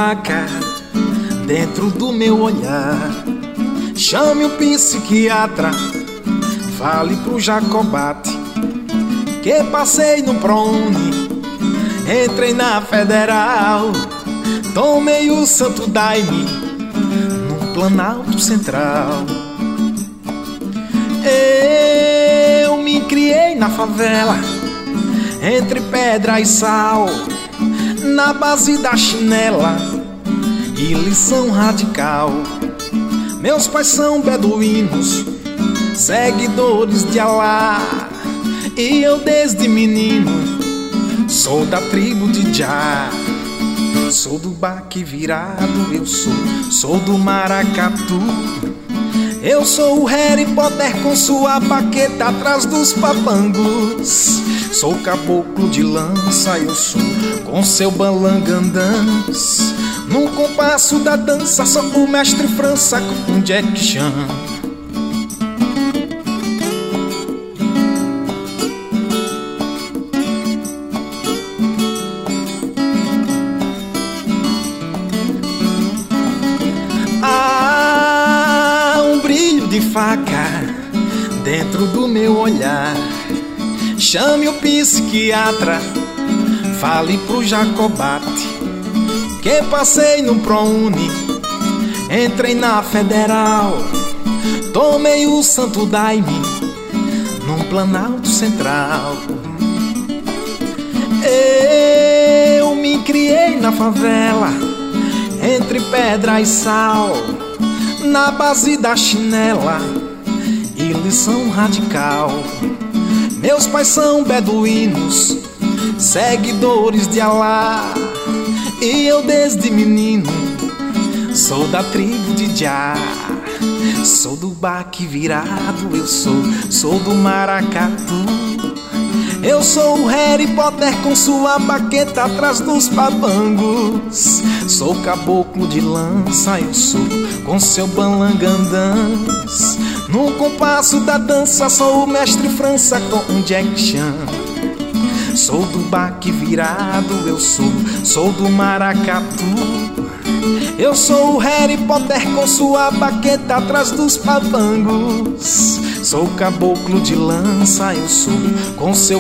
faca dentro do meu olhar. Chame o psiquiatra, fale pro Jacobate que passei no ProUni, entrei na Federal, tomei o santo daime no Planalto Central. Eu me criei na favela, entre pedra e sal, na base da chinela e lição radical. Meus pais são beduínos, seguidores de Alá, e eu desde menino sou da tribo de Jah. Sou do baque virado, eu sou do maracatu. Eu sou o Harry Potter com sua baqueta atrás dos papangos. Sou caboclo de lança, eu sou com seu balangandãs. No compasso da dança sou o mestre França com um Jack Chan. De faca dentro do meu olhar. Chame o psiquiatra, fale pro Jacobate que passei no ProUni, entrei na Federal, tomei o santo daime num Planalto Central. Eu me criei na favela, entre pedra e sal, na base da chinela e lição radical. Meus pais são beduínos, seguidores de Alá, e eu desde menino sou da tribo de Jah. Sou do baque virado, eu sou do maracatu. Eu sou o Harry Potter com sua baqueta atrás dos papangos. Sou caboclo de lança, eu sou com seu balangandãs. No compasso da dança sou o mestre França com um Jack Chan. Sou do baque virado, eu sou do maracatu. Eu sou o Harry Potter com sua baqueta atrás dos papangos. Sou caboclo de lança, eu sou com seu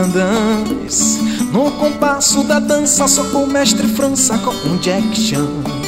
balangandãs. No compasso da dança sou o mestre França com um Jack Chan.